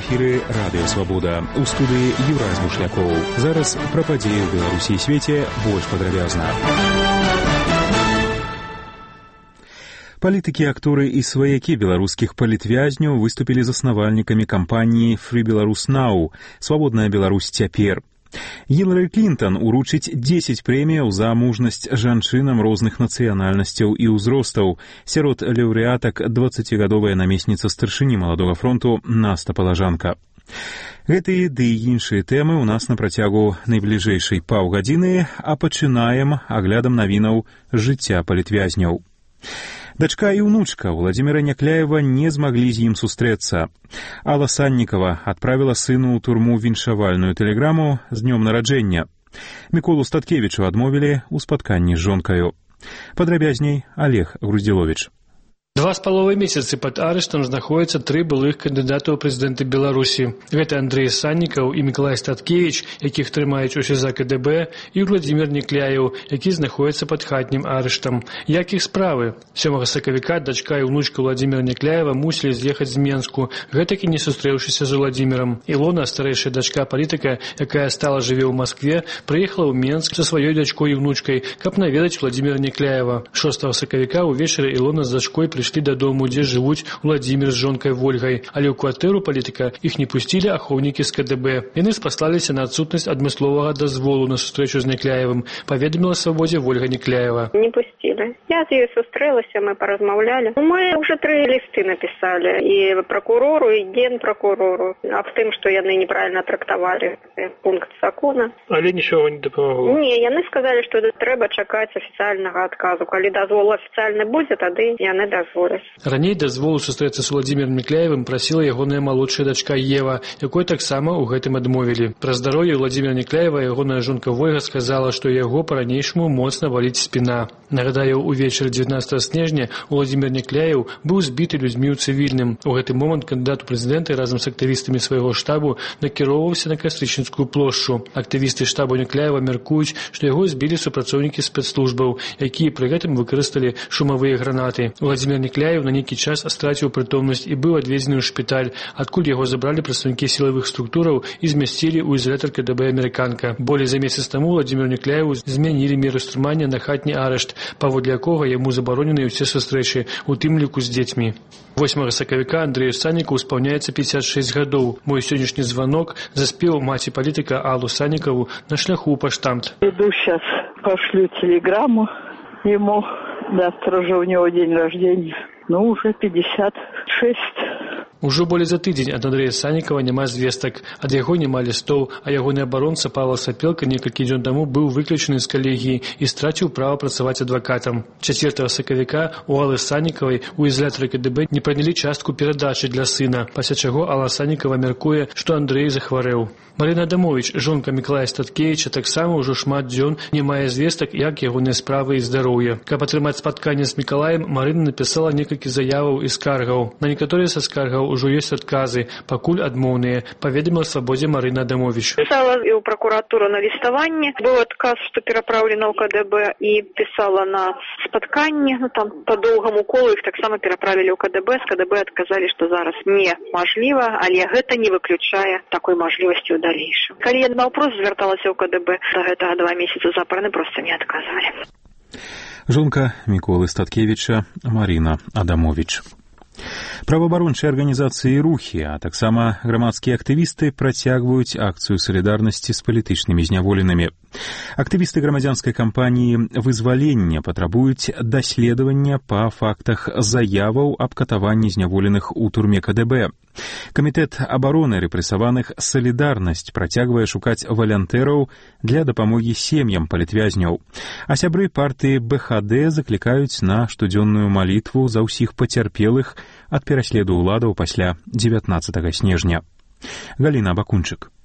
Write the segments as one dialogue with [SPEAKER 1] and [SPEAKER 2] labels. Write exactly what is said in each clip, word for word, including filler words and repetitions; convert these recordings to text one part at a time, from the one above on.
[SPEAKER 1] эфіры радыё Свабода. У студыі Юрай Бушлякоў. Зараз пра падзеі ў Беларусі і свеце больш падрабязна. Палітыкі, акторы і сваякі беларускіх палітвязняў выступілі заснавальнікамі кампаніі Free Belarus Now – «Свабодная Беларусь цяпер». Гілары Клінтан уручыць дзесяць прэміяў за мужнасць жанчынам розных нацыянальнасцяў і ўзростаў. Сярод лаўрэатак дваццацігадовая намесніца старшыні Маладога фронту Наста Палажанка. Гэтыя ды і іншыя тэмы ў нас на працягу найбліжэйшай паўгадзіны, а пачынаем аглядам навінаў жыцця палітвязняў. Дачка і ўнучка Владзіміра Някляева не змаглі з ім сустрэцца. Алла Саннікава адправіла сыну ў турму віншавальную тэлеграму з днём нараджэння. Міколу Статкевічу адмовілі ў спатканні з жонкаю. Падрабязней Олег Груздзіловіч.
[SPEAKER 2] Два з паловай месяцы пад арыштам знаходзяцца тры былых кандыдата ў прэзідэнты Беларусі. Гэта Андрэй Саннікаў і Мікалай Статкевіч, якіх трымаюць у СІЗА КДБ, і Владзімір Някляеў, які знаходзіцца пад хатнім арыштам. Як іх справы? сёмага сакавіка дачка і ўнучка Владзіміра Някляева мусілі з'ехаць з Менску, гэтак і не сустрэўшыся з Владзімірам. Ілона, старэйшая дачка палітыка, якая стала жыве ў Маскве, прыехала ў Менск са сваёй дачкой і ўнучкай, каб наведаць Владзіміра Някляева. шостага сакавіка ўвечары Ілона з дачкой прыйшлі дадому, дзе жывуць Владзімір з жонкай Вольгай, але ў кватэру палітыка іх не пусцілі ахоўнікі з КДБ. Яны спаслаліся на адсутнасць адмысловага дазволу на сустрэчу з Някляевым, паведаміла Свабодзе Вольга Някляева.
[SPEAKER 3] Не пусцілі. Я з ёй сустрэлася, мы паразмаўлялі. Мы ўжо тры лісты напісалі і пракурору, і генпракурору аб тым, што яны неправільна трактавалі пункт закона.
[SPEAKER 2] Але нічога не дапамагло.
[SPEAKER 3] Не, яны сказалі, што трэба чакаць афіцыяльнага адказу. Калі дазвол афіцыяльны будзе, тады яны дазволяць.
[SPEAKER 2] Раней дазволу сустрэцца з Владзімірам Някляевым прасіла ягоная малодшая дачка Ева, якой таксама ў гэтым адмовілі. Пра здароўе Владзіміра Някляева ягоная жонка Вольга сказала, што яго па-ранейшаму моцна баліць спіна. Нагадаю, увечары дзевятнаццатага снежня Владзімір Някляеў быў збіты людзьмі ў цывільным. У гэты момант кандыдат у прэзідэнты разам з актывістамі свайго штабу накіроўваўся на Кастрычніцкую плошчу. Актывісты штабу Някляева мяркуюць, што яго збілі супрацоўнікі спецслужбаў, якія пры гэтым выкарысталі шумавыя гранаты. Владзімір Някляеў на нейкі час страціў прытомнасць і быў адвезены ў шпіталь, адкуль яго забралі прадстаўнікі сілавых структураў і змясцілі ў ізалятар КДБ «Амерыканка». Болей за месяц таму Владзіміру Някляеву змянілі меры стрымання на хатні арышт, паводле якога яму забаронены ўсе сустрэчы, у тым ліку з дзецьмі. восьмага сакавіка Андрэю Саннікаву спаўняецца пяцьдзясят шэсць гадоў. Мой сённяшні званок заспеў маці палітыка Аллу Саннікаву на шляху ў паштамт.
[SPEAKER 4] Иду сейчас, пошлю телеграмму ему. Завтра же у него день рождения. Ну, уже пятьдесят шесть.
[SPEAKER 2] Ужо болей за тыдзень ад Андрэя Саннікава няма звестак. Ад яго няма лістоў, а ягоны абаронца Павла Сапелка некалькі дзён таму быў выключаны з калегіі і страціў права працаваць адвакатам. чацвёртага сакавіка у Аллы Саннікавай у ізалятары КДБ не прынялі частку перадачы для сына, пасля чаго Алла Саннікава мяркуе, што Андрэй захварэў. Марына Адамовіч, жонка Мікалая Статкевіча, таксама ўжо шмат дзён не мае звестак, як ягоныя справы і здароўе. Каб атрымаць спатканне з Мікалаем, Марына напісала некалькі заяваў і скаргаў. На некаторыя са скаргаў ужо ёсць адказы, пакуль адмоўныя, паведаміла Свабодзе Марына Адамовіч.
[SPEAKER 3] Пісала і ў пракуратуру на ліставанне, быў адказ, што пераправлена ў КДБ, і пісала на спатканне, ну там па доўгаму колу іх таксама пераправілі ў КДБ, з КДБ адказалі, што зараз немажліва, але гэта не выключае такой мажлівасці ў далейшым. Калі я наўпрост звярталася ў КДБ, да гэтага два месяцы запарны проста не адказалі.
[SPEAKER 1] Жонка Міколы Статкевіча Марына Адамовіч. Праваабарончыя арганізацыі і рухі, а таксама грамадскія актывісты працягваюць акцыю салідарнасці з палітычнымі зняволенымі. Актывісты грамадзянскай кампаніі «Вызвалення» патрабуюць даследавання па фактах заяваў аб катаванні зняволеных у турме КДБ. Камітэт абароны рэпрэсаваных «Салідарнасць» працягвае шукаць валянтэраў для дапамогі сем'ям палітвязняў. А сябры партыі БХД заклікаюць на штодзённую малітву за ўсіх пацярпелых ад пераследу ўладаў пасля дзевятнаццатага снежня. Галіна Бакунчык.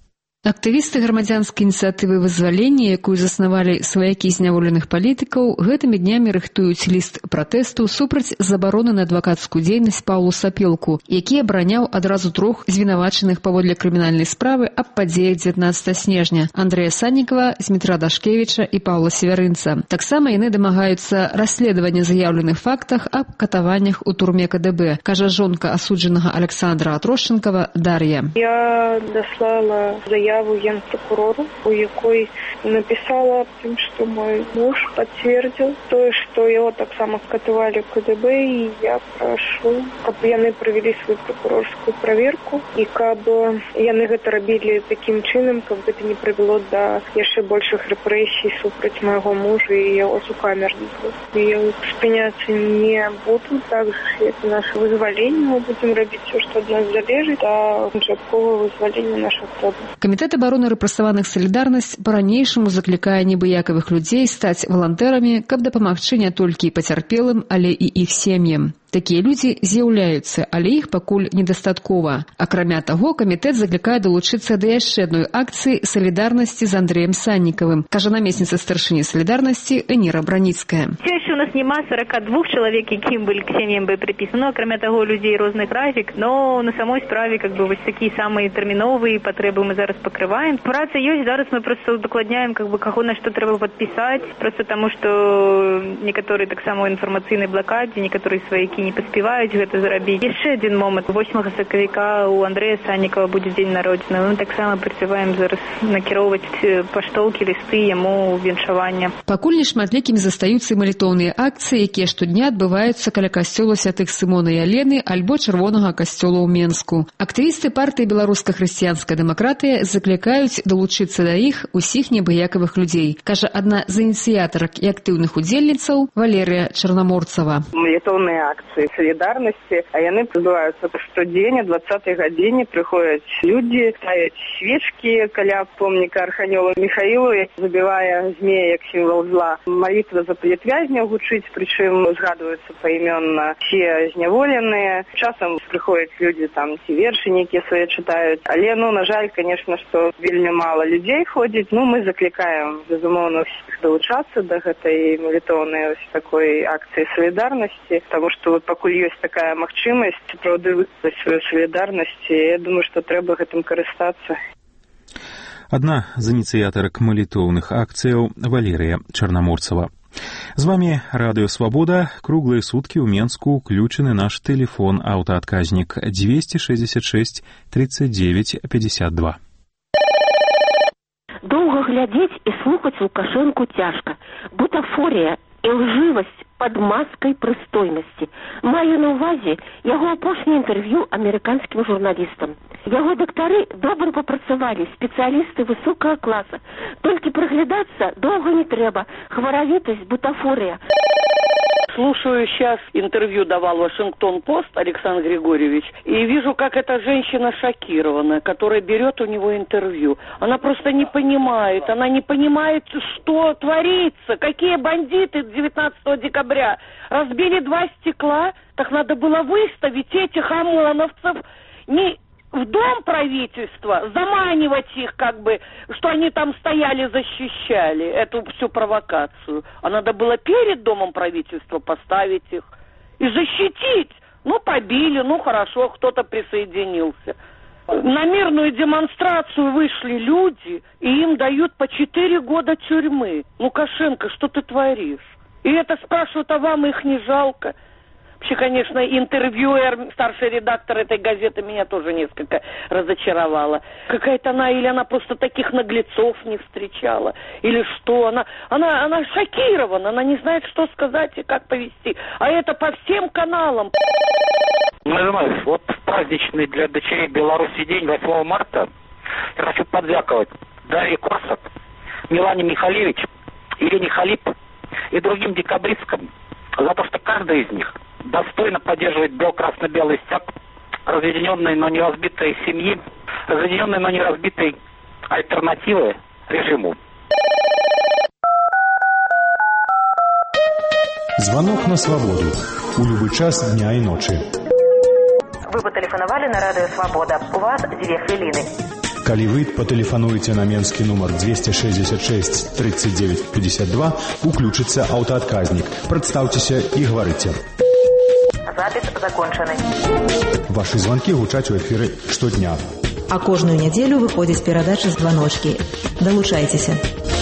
[SPEAKER 5] Актывісты грамадзянскай ініцыятывы вызвалення, якую заснавалі сваякі зняволеных палітыкаў, гэтымі днямі рыхтуюць ліст пратэсту супраць забароны на адвакацкую дзейнасць Паўлу Сапелку, які абараняў адразу трох звінавачаных паводле крымінальнай справы аб падзеях дзевятнаццатага снежня: Андрэя Саннікава, Змітра Дашкевіча і Паўла Северынца. Таксама яны дамагаюцца расследавання заяўленых фактах аб катаваннях у турме ка дэ бэ, кажа жонка асуджанага Александра Атрощенкова Дар'я.
[SPEAKER 3] Я даслала заяву генпрокурору, у якой написала, что мой муж подтвердил то, что его так само катывали в ка дэ бэ, и я прошу, чтобы яны провели свою прокурорскую проверку, и чтобы яны это рабили таким чином, как бы это не привело до еще больших репрессий супраць моего мужа и его сукамерников. И спиняться не буду, так же, это наше вызволение, мы будем робить все, что от нас залежит, а жабковое вызволение наших родных.
[SPEAKER 5] Камітэт абароны рэпрэсаваных «Салідарнасць» па-ранейшаму заклікае небыякавых людзей стаць валантэрамі, каб дапамагчы не толькі пацярпелым, але і іх сем'ям. Такія людзі з'яўляюцца, але іх пакуль недастаткова. Акрамя таго, камітэт заклікае далучыцца да яшчэ адной акцыі салідарнасці з Андрэем Саннікавым, кажа намесніца старшыні салідарнасці Эніра Браніцкая.
[SPEAKER 6] Все еще у нас нема сорок два человек, якім былі к сем'ям бы приписаны. Ну, акрамя таго, людзей розных графік, но на самой справе как бы вось такія самыя тэрміновыя патрэбы мы зараз пакрываем. Праца ёсць, зараз мы просто удакладняем, как бы каго на што трэба падпісаць, просто таму што некаторыя таксама ў інфармацыйнай блакадзе, некаторыя сваякі не паспеваюць гэта зрабіць. Яшчэ адзін момант. восьмага сакавіка у Андрэя Саннікава будзе дзень народзінаў. Мы таксама працаваем зараз накіроўваць паштоўкі, лісты яму віншавання.
[SPEAKER 5] Пакуль нешматлікімі застаюцца малітоўныя акцыі, якія штодня адбываюцца каля касцёла святых Сымона і Алены альбо чырвонага касцёла ў Менску. Актывісты партыі «Беларуска-хрысціянская дэмакратыя» заклікаюць далучыцца да іх усіх небыякавых людзей, кажа адна з ініцыятарак і актыўных удзельніцаў Валерыя Чарнаморцава.
[SPEAKER 4] Малітоўныя акцыі солідарнасці, а яны адбываюцца штодзень, о двадцатай гадзіне прыходзяць людзі, ставяць свечкі каля помніка арханёла Міхаілу, забівае змея як сімвал зла. Малітва за палітвязняў гучыць, прычым згадваюцца паімённа все зняволеныя. Часам прыходзяць людзі, там ці вершы нейкія свае чытаюць, але ну на жаль, конечно, што вельмі мала людзей ходзіць. Ну мы заклікаем безумоўна ўсіх далучацца да гэтай малітоўнай ось такой акцыі солідарнасці, таму што пакуль ёсць такая магчымасць сапраўды выказаць сваю салідарнасць, я думаю, што трэба гэтым карыстацца.
[SPEAKER 1] Адна з ініцыятарак малітоўных акцыяў Валерія Чарнаморцава. З вами Радыё Свабода. Круглыя суткі ў Менску ўключаны наш тэлефон аўтаадказнік двести шестьдесят шесть тридцать девять пятьдесят два.
[SPEAKER 7] Доўга глядзець і слухаць Лукашэнку цяжка. Бутафорія і лжывасць пад маскай прыстойнасці. Маю на ўвазе яго апошняе інтэрв'ю амерыканскім журналістам. Яго дактары добра папрацавалі, спецыялісты высокага класа. Толькі прыглядацца доўга не трэба. Хваравітасць, бутафория.
[SPEAKER 8] Слушаю сейчас, интервью давал Вашингтон-Пост Александр Григорьевич, и вижу, как эта женщина шокирована, которая берет у него интервью. Она просто не понимает, она не понимает, что творится, какие бандиты девятнадцатого декабря разбили два стекла, так надо было выставить этих ОМОНовцев не в дом правительства, заманивать их как бы, что они там стояли, защищали эту всю провокацию. А надо было перед домом правительства поставить их и защитить. Ну, побили, ну, хорошо, кто-то присоединился. На мирную демонстрацию вышли люди, и им дают по четыре года тюрьмы. Лукашенко, что ты творишь? И это спрашивают, а вам их не жалко? Вообще, конечно, интервьюер, старший редактор этой газеты меня тоже несколько разочаровала. Какая-то она, или она просто таких наглецов не встречала, или что. Она, она, она шокирована, она не знает, что сказать и как повести. А это по всем каналам.
[SPEAKER 9] Знаешь, вот праздничный для дочерей Беларуси день восьмого марта я хочу подвякивать Дарье Корсак, Милане Михалевич, Ирине Халип и другим декабристкам за то, что каждый из них достойно поддерживает бел-красно-белый стяг разъединенной, но не разбитой семьи, разъединенной, но не разбитой альтернативы режиму.
[SPEAKER 10] Звонок на свободу. У любой час дня и ночи.
[SPEAKER 11] Вы потелефоновали на Радио Свобода. У вас две хвилины.
[SPEAKER 10] Калі вы патэлефануеце на менскі нумар двести шестьдесят шесть тридцать девять пятьдесят два, уключыцца аўтаадказнік. Прадстаўцеся і гаварыце.
[SPEAKER 11] Запіс закончаны.
[SPEAKER 10] Вашы званкі гучаць у эфіры штодня.
[SPEAKER 11] А кожную нядзелю выходзіць перадача «Званочкі». Далучайцеся.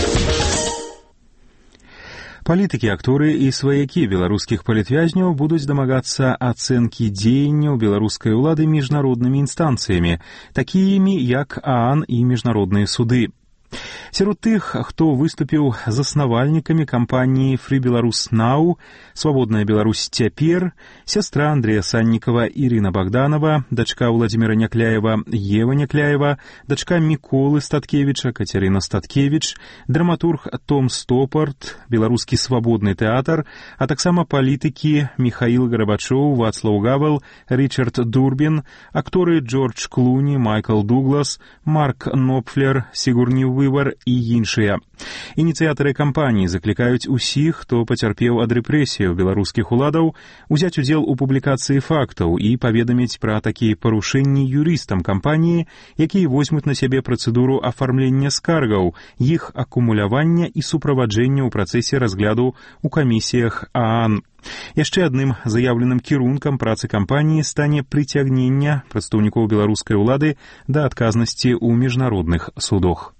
[SPEAKER 1] Палітыкі, акторы і сваякі беларускіх палітвязняў будуць дамагацца ацэнкі дзеянняў беларускай улады міжнароднымі інстанцыямі, такімі як ААН і міжнародныя суды. Сярод тых, хто выступіў заснавальнікамі кампаніі Free Belarus Now, Свабодная Беларусь цяпер, сястра Андрэя Саннікава Ірына Богданова, дачка Владзіміра Някляева Ева Някляева, дачка Міколы Статкевіча Кацярына Статкевіч, драматург Том Стопарт, беларускі свабодны тэатр, а таксама палітыкі Михаил Гарбачоў, Вацлаў Гавел, Ричард Дурбін, акторы Джордж Клуні, Майкл Дуглас, Марк Нопфлер, Сігурні Вывар і іншыя. Ініцыятары кампаніі заклікаюць усіх, хто пацярпеў ад рэпрэсіяў беларускіх уладаў, узяць удзел у публікацыі фактаў і паведаміць пра такія парушэнні юрыстам кампаніі, якія возьмуць на сябе працэдуру афармлення скаргаў, іх акумулявання і суправаджэння ў працэсе разгляду ў камісіях ААН. Яшчэ адным заяўленым кірункам працы кампаніі стане прыцягнення прадстаўнікоў беларускай улады да адказнасці ў міжнародных судах.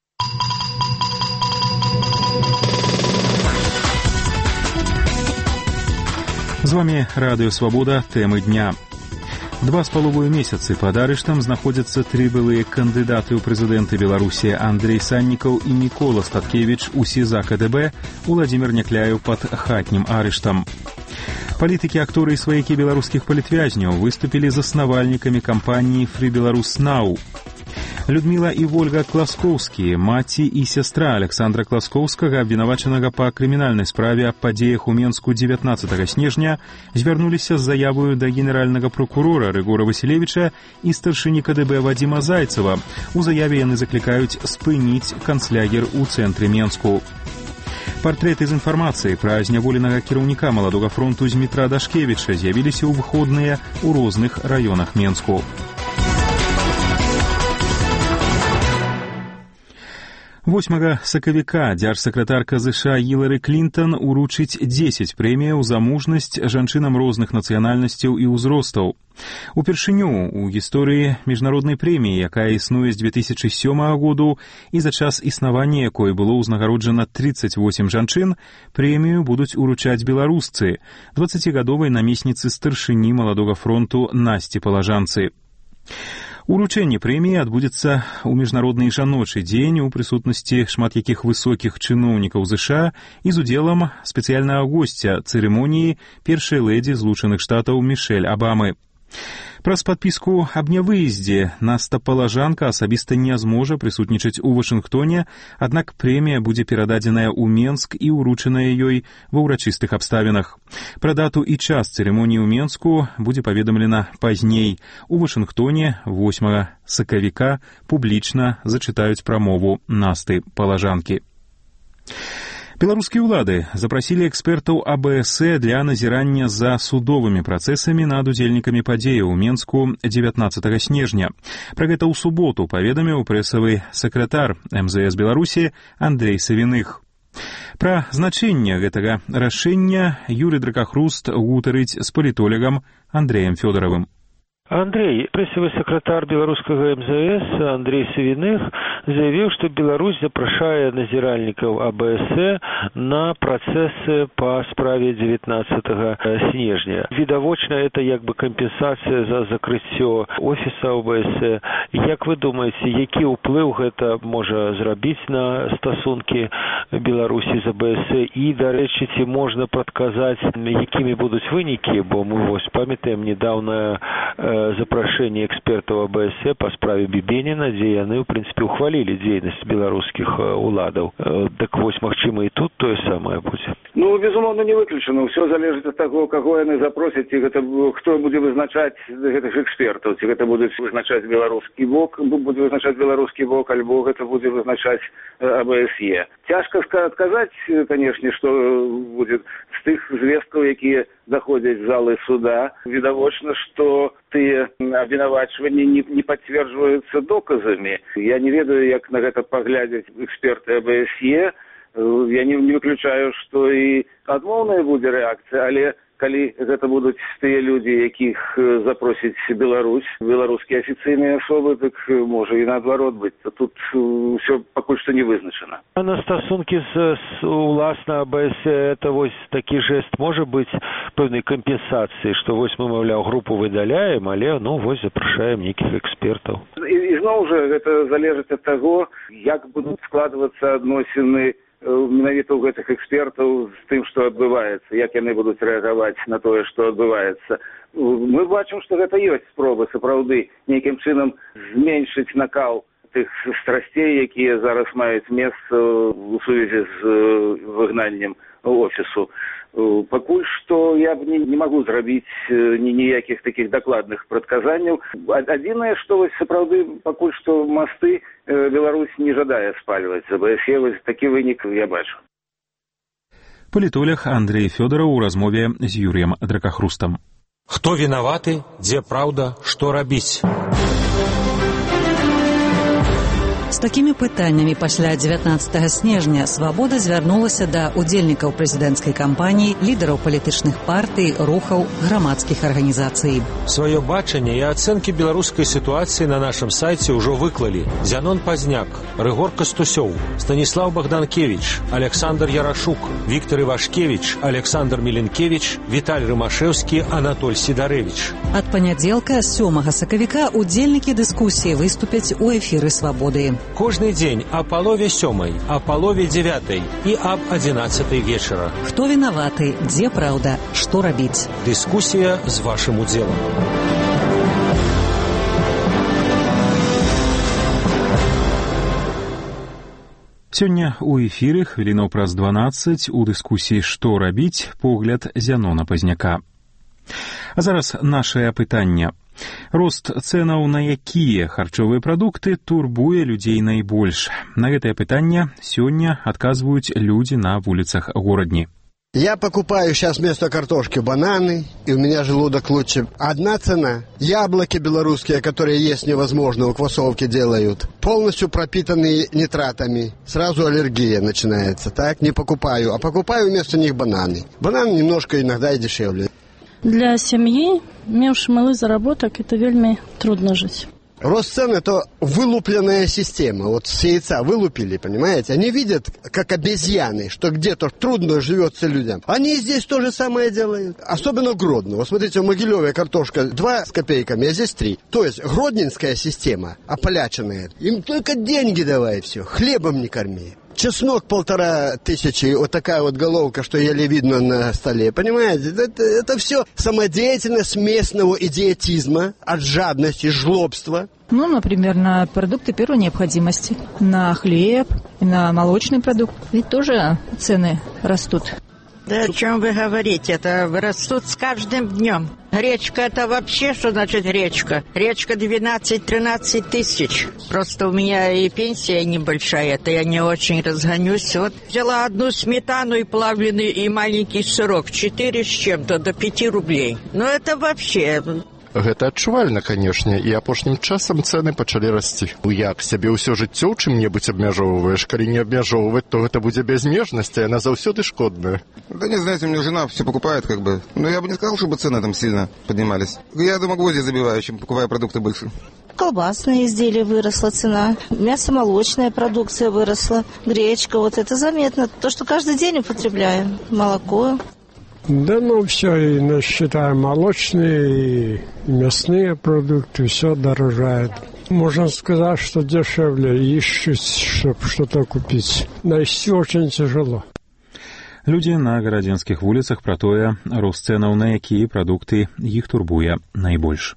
[SPEAKER 1] З вами Радыё Свабода, тэмы дня. Два з паловаю месяцы пад арыштам знаходзяцца тры былыя кандыдаты ў прэзідэнты Беларусі Андрэй Саннікаў і Мікола Статкевіч у СІЗА КДБ, Владзімір Някляеў пад хатнім арыштам. Палітыкі, акторы і сваякі беларускіх палітвязняў выступілі заснавальнікамі кампаніі Free Belarus Now. Людміла і Вольга Класкоўскія, маці і сястра Александра Класкоўскага, абвінавачанага па крымінальнай справе аб падзеях у Менску дзевятнаццатага снежня, звярнуліся з заявою да генеральнага прокурора Рыгора Васілевіча і старшыні КДБ Вадзіма Зайцева. У заяве яны заклікаюць спыніць канцлягер у цэнтры Менску. Партрэты з інфармацыі пра зняволенага кіраўніка Маладога фронту Змітра Дашкевіча з'явіліся ў выходныя ў розных раёнах Менску. восьмага сакавіка дзяржсакратарка ЗША Гілары Клінтан уручыць дзесяць прэміяў за мужнасць жанчынам розных нацыянальнасцяў і ўзростаў. Упершыню ў гісторыі міжнароднай прэміі, якая існуе з две тысячы сёмага году і за час існавання якой было ўзнагароджана тридцать восемь жанчын, прэмію будуць уручаць беларусцы, дваццацігадовай намесніцы старшыні Маладога фронту Насці Палажанцы. Уручэнне прэміі адбудзецца ў міжнародны жаночы дзень у прысутнасці шмат якіх высокіх чыноўнікаў ЗША і з удзелам спецыяльнага госця цырымоніі першай лэдзі Злучаных Штатаў Мішэль Абамы. Праз падпіску аб нявыездзе Наста Палажанка асабіста не зможа прысутнічаць у Вашынгтоне, аднак прэмія будзе перададзеная ў Менск і ўручаная ёй ва ўрачыстых абставінах. Пра дату і час цырымоніі ў Менску будзе паведамлена пазней. У Вашынгтоне восьмага сакавіка публічна зачытаюць прамову Насты Палажанкі. Беларускія ўлады запрасілі экспертаў АБС для назірання за судовымі працэсамі над удзельнікамі падзеяў у Менску дзевятнаццатага снежня. Пра гэта ў суботу паведаміў прэсавы сакратар МЗС Беларусі Андрэй Савіных. Пра значэнне гэтага рашэння Юрый Дракахруст гутарыць з палітолагам Андрэем Фёдоравым.
[SPEAKER 12] Андрей, прэсавы сакратар беларускага МЗС Андрей Савіных заявіў, што Беларусь запрашае назіральнікаў АБС на працэсы па справе дзевятнаццатага снежня. Відавочна, это як бы кампенсацыя за закрыццё офіса АБС. Як вы думаеце, які ўплыў гэта можа зрабіць на стасункі Беларусі з АБС? І, дарэчы, ці можна прадказаць, якімі будуць вынікі, бо мы вось памятаем недаўна запрашэнне экспертаў АБС па справе Бібеніна, дзе яны, ў прынцыпе, ухвалілі дзейнасць беларускіх уладаў. Так вось, магчыма, і тут тое самае будзе.
[SPEAKER 13] Ну, безумоўна, не выключана. Ўсё залежыць ад таго, каго яны запросяць, ці гэта хто будзе вызначаць гэтых экспертаў, ці гэта будуць вызначаць беларускі бок, будзе вызначаць беларускі бок, альбо гэта будзе вызначаць АБСЕ. Цяжка адказаць, канешне, што будзе з тых звесткаў, якія заходзяць з залы суда. Відавочна, што ты афіцыйныя абвінавачванні не, не пацверджваюцца доказамі. Я не ведаю, як на гэта паглядзяць эксперты а бэ эс е. Я не, не выключаю, што і адмоўная будзе рэакцыя, але калі гэта будуць тыя людзі, якіх запросіць Беларусь, беларускія афіцыйныя асобы, так можа і наадварот быць. Тут ўсё пакуль што не вызначана.
[SPEAKER 12] А на стасункі з, з уласна а бэ эс е это вось такі жэст можа быць пэўнай кампенсацыі, што вось мы, маўляў, групу выдаляем, але ну вось запрашаем нейкіх экспертаў.
[SPEAKER 13] І, і зноў жа гэта залежыць ад таго, як будуць складвацца адносіны менавіта ў гэтых экспертаў з тым, што адбываецца, як яны будуць рэагаваць на тое, што адбываецца. Мы бачым, што гэта ёсць спробы сапраўды нейкім чынам зменшыць накал тых страсцей, якія зараз маюць месца ў сувязі з выгнаннем офісу. Пакуль што я б не, не магу зрабіць ні, ніякіх такіх дакладных прадказанняў. Адзінае, што вось сапраўды пакуль што масты Беларусь не жадае спальваць. а бэ эс е вось такі вынік я бачу.
[SPEAKER 1] Палітолог Андрей Фёдораў у размове з Юрыем Дракахрустам.
[SPEAKER 14] Хто вінаваты, дзе праўда, што рабіць?
[SPEAKER 15] З такімі пытаннямі пасля дзевятнаццатага снежня «Свабода» звярнулася да удзельнікаў прэзідэнцкай кампаніі, лідараў палітычных партый, рухаў, грамадскіх арганізацый.
[SPEAKER 14] Сваё бачанне і ацэнкі беларускай сітуацыі на нашым сайце ўжо выклалі Зянон Пазняк, Рыгор Кастусёў, Станіслаў Богданкевич, Александр Ярашук, Віктор Івашкевич, Александр Міленкевич, Віталь Рымашэўскі, Анатоль Сідарэвіч.
[SPEAKER 15] Ад панядзелка сёмага сакавіка удзельнікі дыскусіі выступяць у эфіры «Свабоды».
[SPEAKER 14] Кожны дзень о палове сёмай, о палове дзевятай і аб адзінаццатай вечара.
[SPEAKER 15] Хто вінаваты, дзе праўда, што рабіць?
[SPEAKER 14] Дыскусія з вашым удзелам.
[SPEAKER 1] Сёння ў эфіры хвілінаў праз дванаццаць у дыскусіі «Што рабіць?» погляд Зянона Пазняка. А зараз нашае апытанне. Рост цэнаў на якія харчовыя прадукты турбуе людзей найбольш? На гэтае пытанне сёння адказваюць людзі на вуліцах горадні.
[SPEAKER 16] Я покупаю сейчас вместо картошки бананы, и у меня желудок лучше. Одна цена. Яблоки белорусские, которые есть невозможно, у квасовки делают, полностью пропитанные нитратами. Сразу аллергия начинается, так? Не покупаю, а покупаю вместо них бананы. Бананы немножко иногда и дешевле.
[SPEAKER 17] Для семьи, мевши малый заработок, это вельми трудно жить.
[SPEAKER 16] Рост цен – это вылупленная система. Вот с яйца вылупили, понимаете? Они видят, как обезьяны, что где-то трудно живется людям. Они здесь то же самое делают. Особенно в Гродно. Вот смотрите, в Могилеве картошка два с копейками, а здесь три. То есть гродненская система, ополяченная. Им только деньги давай, все. Хлебом не корми. Чеснок полтора тысячи, вот такая вот головка, что еле видно на столе. Понимаете, это, это все самодеятельность местного идиотизма, от жадности, жлобства.
[SPEAKER 18] Ну, например, на продукты первой необходимости, на хлеб, на молочный продукт. Ведь тоже цены растут.
[SPEAKER 19] Да о чем вы говорите? Это растут с каждым днем. Гречка – это вообще, что значит гречка? Гречка двенадцать-тринадцать тысяч. Просто у меня и пенсия небольшая, это я не очень разгонюсь. Вот взяла одну сметану и плавленый, и маленький сырок. Четыре с чем-то, до пяти рублей. Ну, это вообще...
[SPEAKER 20] Гэта адчувальна, канешне, і апошнім часам цэны пачалі расці. Як сябе ўсё жыццё ў чым-небудзь абмяжоўваеш? Калі не абмяжоўваць, то гэта будзе бязмежнасць, а яна заўсёды шкодная.
[SPEAKER 21] Да не, знаете, у меня жена все покупает, как бы. Но я бы не сказал, чтобы цены там сильно поднимались. Я дома гвозди забиваю, чем покупаю продукты больше.
[SPEAKER 22] Колбасные изделия выросла цена, мясо-молочная продукция выросла, гречка, вот это заметно. То, что каждый день употребляем, молоко.
[SPEAKER 23] Да, ну, все, и считаем молочные, и мясные продукты, все дорожает. Можно сказать, что дешевле, ищут, чтобы что-то купить. Найти очень тяжело.
[SPEAKER 1] Людзі на гарадзенскіх вуліцах пра тое, рост цэнаў на якія прадукты іх турбуе найбольш.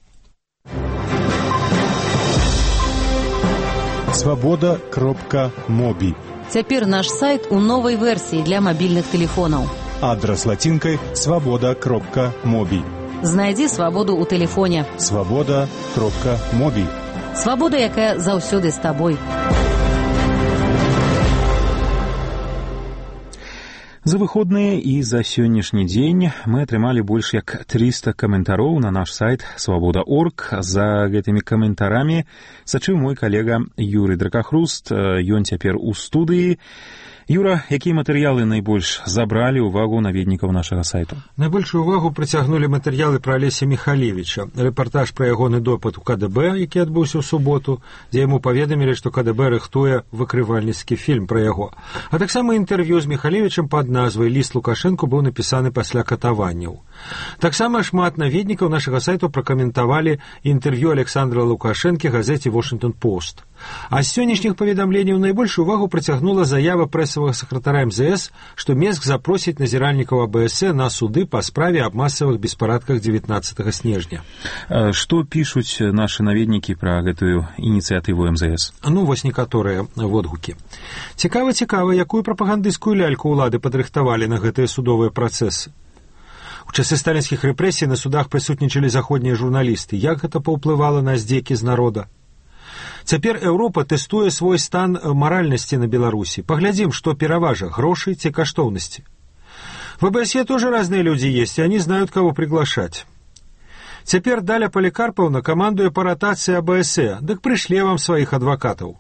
[SPEAKER 10] свобода кропка моби.
[SPEAKER 24] Цяпер наш сайт у новай версіі для мабільных тэлефонаў.
[SPEAKER 10] Адрес латинкой свобода кропка моби.
[SPEAKER 24] Знайдзі свабоду ў тэлефоне.
[SPEAKER 10] свобода кропка моби.
[SPEAKER 24] Свабода, якая заўсёды з табой.
[SPEAKER 1] За выходныя і за сённяшні дзень мы атрымалі больш як трыста каментароў на наш сайт свабода точка орг. За гэтымі каментарамі сачыў мой калега Юрый Дракахруст, ён цяпер у студыі. Юра, якія матэрыялы найбольш забралі ўвагу наведнікаў нашага сайту?
[SPEAKER 2] Найбольшую увагу прыцягнулі матэрыялы пра Алеся Михалевича. Рэпартаж пра ягоны допыт у ка дэ бэ, які адбыўся ў суботу, дзе яму паведамілі, што ка дэ бэ рыхтуе выкрывальніцкі фільм пра яго. А таксама інтэрв'ю з Михалевичам пад назвай «Ліст Лукашэнку» быў напісаны пасля катаванняў. Таксама шмат наведнікаў нашага сайту пракаментавалі інтэрв'ю Александра Лукашэнкі газеце «Washington Post». А з сённяшніх паведамленняў найбольшую увагу прыцягнула заява прэсавага сакратара эм зэ эс, што Менск запросіць назіральнікаў а бэ эс э на суды па справе аб масавых беспарадках дзевятнаццатага снежня.
[SPEAKER 1] Што пішуць нашы наведнікі пра гэтую ініцыятыву эм зэ эс?
[SPEAKER 2] Ну, вось некаторыя водгукі. Цікава-цікава, якую прапагандысцкую ляльку ўлады падрыхтавалі на гэтыя судовыя працэсы. У часы сталінскіх рэпрэсій на судах прысутнічалі заходнія журналісты. Як гэта паўплывала на здзекі з народа? Цяпер Еўропа тэстуе свой стан маральнасці на Беларусі. Паглядзім, што пераважа, грошы ці каштоўнасці. В а бэ эс е тоже разные люди есть, и они знают, кого приглашать. Цяпер Даля Поликарповна командуе по ротации а бэ эс е, дык пришле вам своих адвокатов.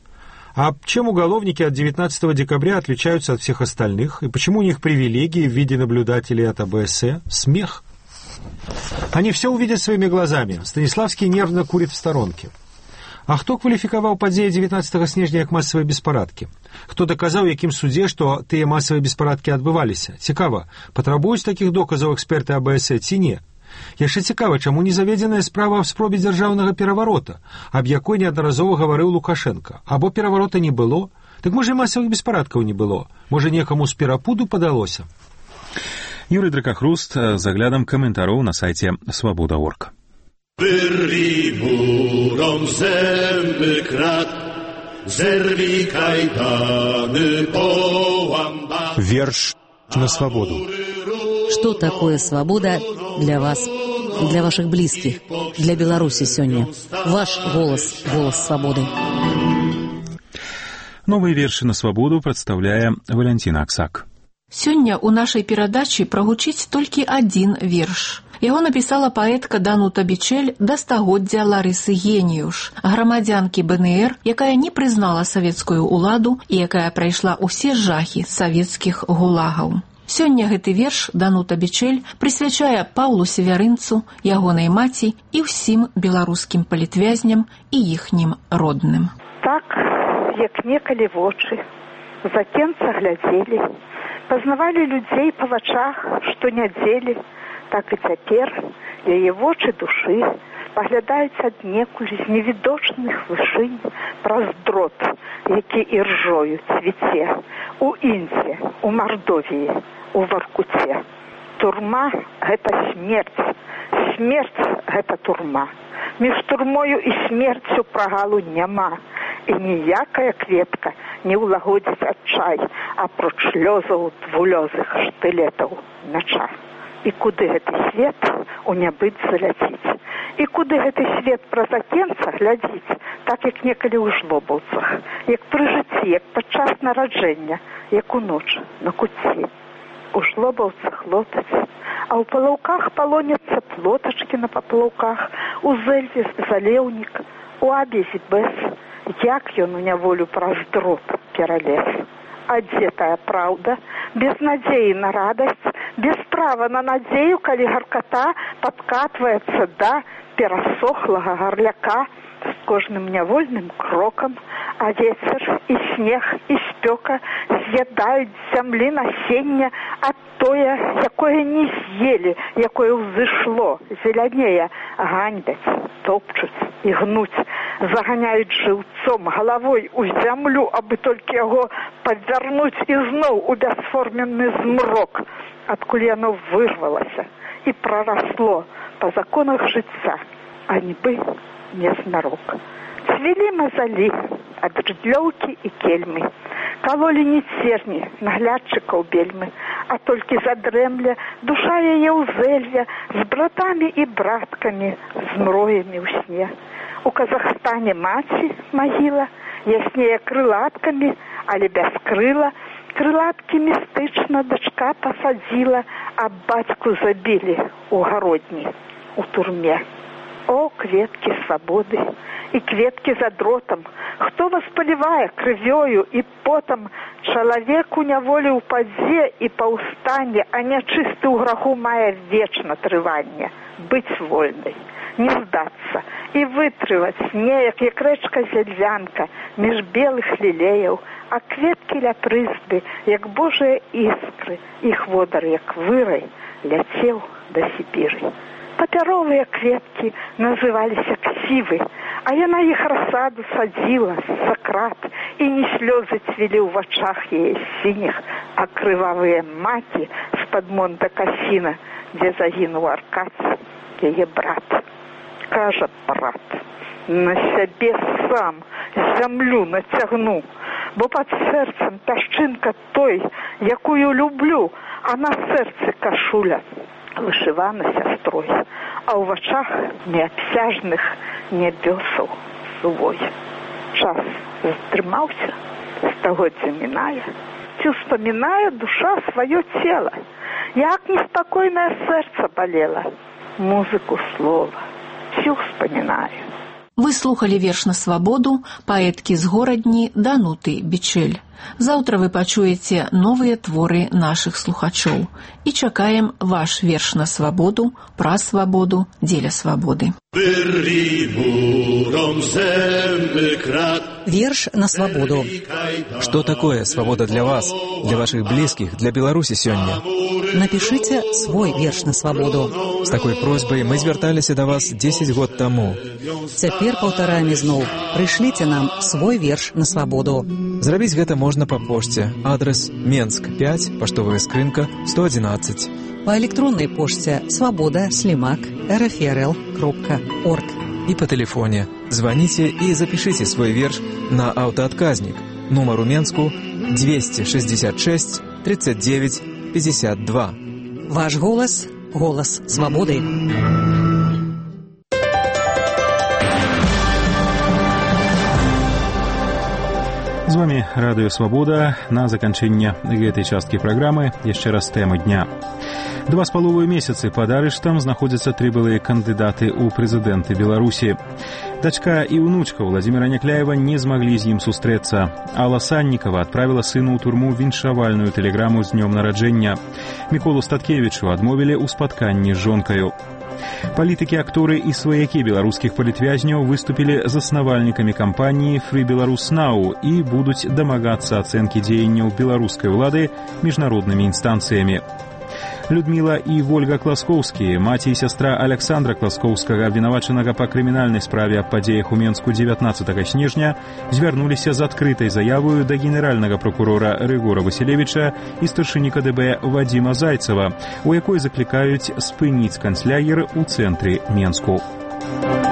[SPEAKER 2] А чем уголовники от девятнадцатого декабря отличаются от всех остальных, и почему у них привилегии в виде наблюдателей от а бэ эс е? Смех. Они все увидят своими глазами. Станиславский нервно курит в сторонке. А хто кваліфікаваў падзеі дзевятнаццатага снежня як масавыя беспарадкі? Хто даказаў, якім судзе, што тыя масавыя беспарадкі адбываліся? Цікава, патрабуюць такіх доказаў эксперты а бэ эс е ці не? Яшчэ цікава, чаму не заведзеная справа аб спробе дзяржаўнага пераварота, аб якой неаднаразова гаварыў Лукашенко? Або пераварота не было? Так можа і масавых беспарадкаў не было? Можа некаму з перапуду падалося?
[SPEAKER 1] Юрый Дракахруст з аглядам каментароў на сайце свабода точка орг.
[SPEAKER 3] Wyrwij burom zęby krat, zerwij kajdany, połam bat.
[SPEAKER 14] Верш на свободу.
[SPEAKER 24] Что такое свобода для вас, для ваших близких, для Беларуси сегодня? Ваш голос, голос свободы.
[SPEAKER 1] Новые верши на свободу представляе Валентина Аксак.
[SPEAKER 5] Сёння у нашай перадачы прагучыць толькі адзін верш. Яго напісала паэтка Данута Бичель да стагоддзя Ларысы Геніюш, грамадзянкі бэ эн ер, якая не прызнала савецкую ўладу і якая прайшла ўсе жахі савецкіх гулагаў. Сёння гэты верш Данута Бичель прысвячае Паўлу Севярынцу, ягонай маці і ўсім беларускім палітвязням і іхнім родным.
[SPEAKER 6] Так, як некалі вочы, з акенца глядзелі, пазнавалі людзей па вачах, што нядзелі, так і цяпер яе вочы душы паглядаюць аднекуль з невідочных вышынь праз дрот, які іржою цвіце у Індзе, у Мардовіі, у Воркуце. Турма – гэта смерць, смерць – гэта турма. Між турмою і смерцю прагалу няма, і ніякая кветка не ўлагодзіць адчай, апроч лёзаў двулёзых штылетаў мяча. І куды гэты свет у нябыт заляціць? І куды гэты свет праз акенца глядзіць, так як некалі ў жлобаўцах, як пры жыцці, як падчас нараджэння, як у ноч на куці. У жлобаўцах лотаць, а ў палаўках палоняцца плотачкі на паплаўках, у зэльве залеўнік, у абезі бэс, як ён у няволю праз дрот пералез. А дзе тая праўда? Без надзеі на радасць, без права на надзею, калі гарката падкатваецца да перасохлага гарляка з кожным нявольным крокам, а вецер і снег і спёка з'ядаюць з зямлі насення, а тое, якое не з'елі, якое ўзышло, зелянее, ганьбяць, топчуць і гнуць, заганяюць жыўцом галавой у зямлю, абы толькі яго падвярнуць і зноў у бясформенны змрок, адкуль яно вырвалася і прарасло па законах жыцця, а нібы незнарок. Цвілі мазалі ад рыдлёўкі і кельмы, калолі не церні наглядчыкаў бельмы, а толькі задрэмля душа яе ў зэльве з братамі і браткамі, змроямі ў сне. У Казахстане маці магіла, яснее крылаткамі, але без крыла, крылаткі містычна дачка пасадзіла, а бацьку забілі ў гародні, у турме. О, кветкі свабоды і кветкі за дротам, хто вас палівае крывёю і потам, чалавек у няволі ўпадзе і паўстане, а нячысты ў граху мае вечна трыванне, быць вольнай, не здацца і вытрываць неяк, як рэчка зельвянка, між белых лілеяў, а кветкі ля прызбы, як божыя іскры, іх водар, як вырай, ляцеў да Сібіры. Папяровыя кветкі называліся ксівы, а яна іх расаду садзіла, сакрат, і не слёзы цвілі ў вачах яе сініх, а крывавыя макі з-пад Монте-Касіна, дзе загінуў Аркадзь, яе брат. Кажа брат, на сябе сам зямлю нацягну, бо пад сэрцам пясчынка той, якую люблю, а на сэрцы кашуля вышывана сястрой, а ў вачах неабсяжных нябёсаў сувой. Час затрымаўся, стагоддзя мінае, ці ўспамінае душа сваё цела, як неспакойнае сэрца балела, музыку слова, ці ўспамінае.
[SPEAKER 5] Вы слухали верш на свабоду паэткі з горадні Дануты Бичель. Заўтра вы пачуеце новыя творы нашых слухачоў. І чакаем ваш верш на свабоду, пра свабоду, дзеля свабоды.
[SPEAKER 4] Верш на свободу.
[SPEAKER 7] Что такое свобода для вас, для ваших близких, для Беларуси сёння?
[SPEAKER 4] Напишите свой верш на свободу.
[SPEAKER 7] С такой просьбой мы звярталіся до вас десять год тому.
[SPEAKER 4] Цяпер паўтараем ізноў. Прышліце нам свой верш на свободу.
[SPEAKER 7] Зрабіць гэта можна по пошце. Адрес Менск пять, паштовая скрынка сто одиннадцать.
[SPEAKER 4] По электронной почте свобода слимак рфрл кропка орг.
[SPEAKER 7] И по телефоне. Звоните и запишите свой верш на автоотказник. Номер у Менску двести шестьдесят шесть тридцать девять пятьдесят два.
[SPEAKER 4] Ваш голос – голос свободы.
[SPEAKER 1] З вами Радыё Свабода. На заканчэнне гэтай часткі праграмы яшчэ раз тэма дня. Два з паловаю месяцы пад арыштам знаходзяцца тры былыя кандыдаты ў прэзідэнты Беларусі. Дачка і ўнучка Владзіміра Някляева не змаглі з ім сустрэцца. Алла Саннікава адправіла сыну ў турму віншавальную тэлеграму з днём нараджэння. Міколу Статкевічу адмовілі ў спатканні з жонкаю. Палітыкі, акторы і сваякі беларускіх палітвязняў выступілі заснавальнікамі кампаніі Free Belarus Now і будуць дамагацца ацэнкі дзеянняў беларускай улады міжнароднымі інстанцыямі. Людміла і Вольга Класкоўскія, маці і сястра Александра Класкоўскага, абвінавачанага па крымінальнай справе аб падзеях у Менску дзевятнаццатага снежня, звярнуліся з адкрытай заявою да генеральнага прокурора Рыгора Васілевіча і старшыні ка дэ бэ Вадзіма Зайцева, у якой заклікаюць спыніць канцлягер у цэнтры Менску.